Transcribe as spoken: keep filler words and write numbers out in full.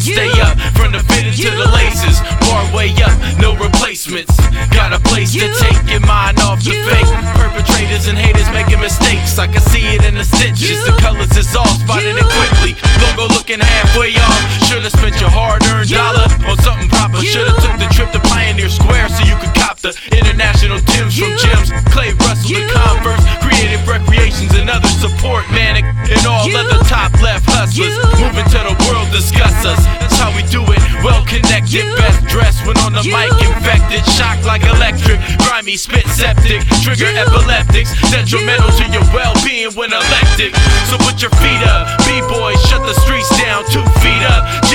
stay up, from the fitted to the laces. Bar way up, no replacements. Got a place to take your mind off the fake perpetrators and haters making mistakes. I can see it in the stitches, the colors is all spotted it quickly. Logo looking halfway off. Should've spent your hard-earned dollar on something proper. Should've took the trip to Pioneer Square so you could cop the international Timbs from Gyms, Clay Russell and Converse, Creative Recreations and other support, Manic and all other top left hustlers. Moving to the world, discuss us. That's how we do it. Well connected, best dressed when on the mic, infected, shocked like electric, grimy, spit septic, trigger epileptics, detrimental to your well-being when elected. So put your feet up, B-boys, shut the streets down, two feet up.